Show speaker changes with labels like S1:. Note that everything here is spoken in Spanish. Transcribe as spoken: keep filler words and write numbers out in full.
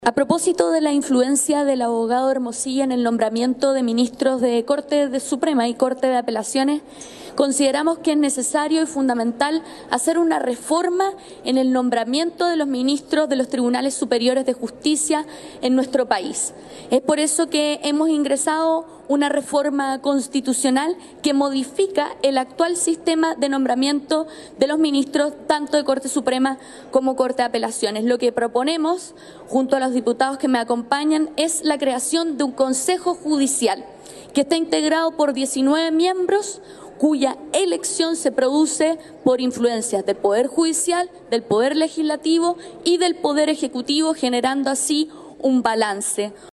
S1: A propósito de la influencia del abogado Hermosilla en el nombramiento de ministros de Corte de Suprema y Corte de Apelaciones, consideramos que es necesario y fundamental hacer una reforma en el nombramiento de los ministros de los Tribunales Superiores de Justicia en nuestro país. Es por eso que hemos ingresado una reforma constitucional que modifica el actual sistema de nombramiento de los ministros tanto de Corte Suprema como Corte de Apelaciones. Lo que proponemos, junto a los diputados que me acompañan, es la creación de un Consejo Judicial que está integrado por diecinueve miembros, cuya elección se produce por influencias del Poder Judicial, del Poder Legislativo y del Poder Ejecutivo, generando así un balance.